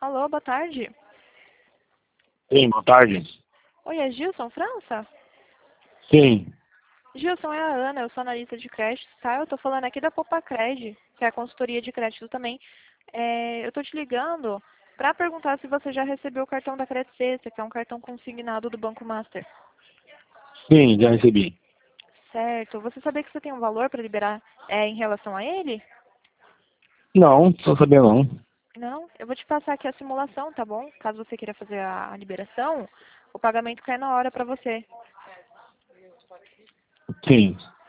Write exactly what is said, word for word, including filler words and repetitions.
Alô, boa tarde. Sim, boa tarde. Oi, é Gilson França? Sim, Gilson, é a Ana, eu sou analista de crédito, tá? Eu tô falando aqui da Popacred, que é a consultoria de crédito também. É, eu tô te ligando para perguntar se você já recebeu o cartão da Credit Sexta, que é um cartão consignado do Banco Master. sim, já recebi. Certo. Você sabia que você tem um valor para liberar é, em relação a ele? Não, não sabia não. Não? Eu vou te passar aqui a simulação, tá bom? Caso você queira fazer a liberação, o pagamento cai na hora para você. Sim.